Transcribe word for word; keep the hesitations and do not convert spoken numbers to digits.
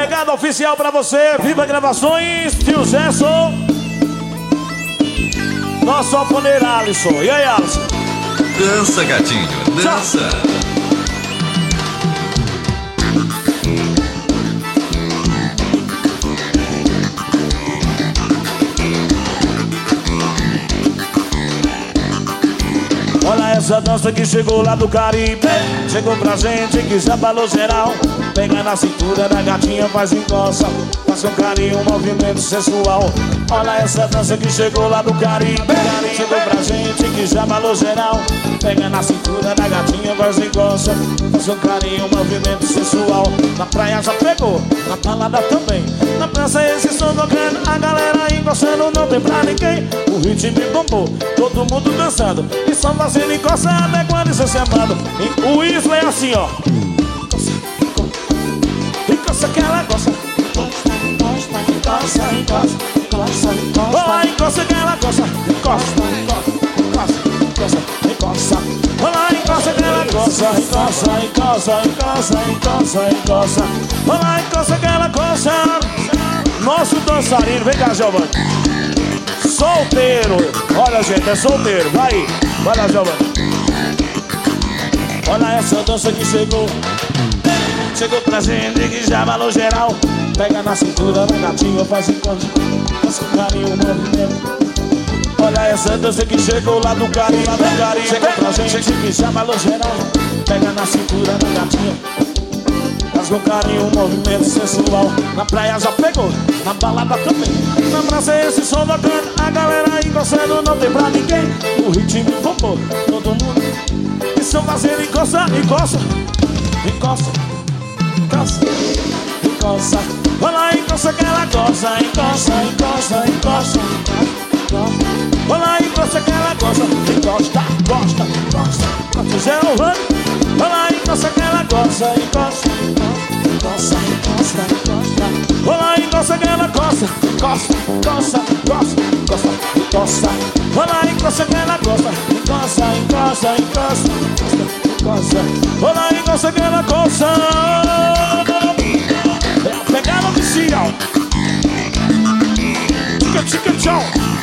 pegada oficial pra você. Viva Gravações, tio Gerson. Nosso alfoneiro Alisson. E aí, Alisson? Dança, gatinho, dança. Tchau. Olha essa dança que chegou lá do Caribe. Chegou pra gente que já falou geral. Pega na cintura da gatinha, faz encosta. Faz com carinho, um movimento sensual. Olha essa dança que chegou lá do Caribe. Chegou pra gente que já falou geral. Pega na cintura da gatinha, faz encosta. Faz com carinho, um movimento sensual. Na praia já pegou, na balada também. Na praça esse som tocando, a galera encostando, não tem pra ninguém. O ritmo bombou, todo mundo dançando. E só fazendo encostada é quando isso é chamado. E o Isla é assim, ó. Encosta que ela gosta. Encosta, encosta, encosta, encosta, encosta. Olá, encosta que ela gosta. Encosta, encosta, encosta, encosta. Olá, encosta que ela gosta. Encosta, encosta, encosta, encosta, encosta. Olá, encosta que ela gosta. Nosso dançarino, vem cá, Giovanni. Solteiro. Olha, gente, é solteiro. Vai, vai lá, Giovanni. Olha essa dança que chegou. Chegou pra gente que já valou geral. Pega na cintura da gatinha, faz encontro. Faz com carinho o movimento. Olha essa dança que chegou lá do Caribe. Chegou pra gente que já valou geral. Pega na cintura da gatinha, faz com carinho o movimento sensual. Na praia já pegou, na balada também. Na praça esse som tocando, a galera encostando, não tem pra ninguém. O ritmo bombou, todo mundo. E só fazendo encosta, encosta, encosta, encosta, encosta. Vai lá, encosta que ela gosta. Encosta, encosta, encosta, encosta. Vai lá, encosta que ela gosta. Encosta, gosta, gosta, gosta. Giovanni. Vai lá, encosta que ela gosta. Encosta, encosta, encosta, encosta. Vai lá, encosta que ela gosta. Encosta, encosta, encosta, encosta, encosta. Vai lá, encosta que ela gosta. Encosta, encosta, encosta, encosta. Vai lá, encosta que ela gosta. É a pegada oficial. Tica, tica, tchau.